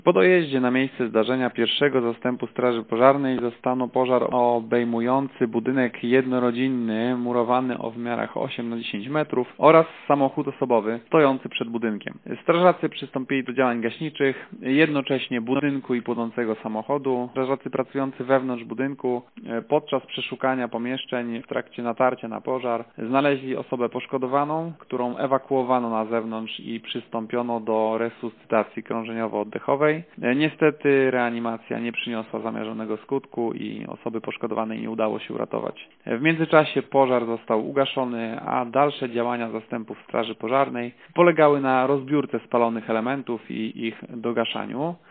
Po dojeździe na miejsce zdarzenia pierwszego zastępu Straży Pożarnej zastano pożar obejmujący budynek jednorodzinny murowany o wymiarach 8×10 metrów oraz samochód osobowy stojący przed budynkiem. Strażacy przystąpili do działań gaśniczych, jednocześnie budynku i płonącego samochodu. Strażacy pracujący wewnątrz budynku podczas przeszukania pomieszczeń w trakcie natarcia na pożar znaleźli osobę poszkodowaną, którą ewakuowano na zewnątrz i przystąpiono do resuscytacji krążeniowo-oddechowej. Niestety reanimacja nie przyniosła zamierzonego skutku i osoby poszkodowanej nie udało się uratować. W międzyczasie pożar został ugaszony, a dalsze działania zastępów Straży Pożarnej polegały na rozbiórce spalonych elementów i ich dogaszaniu.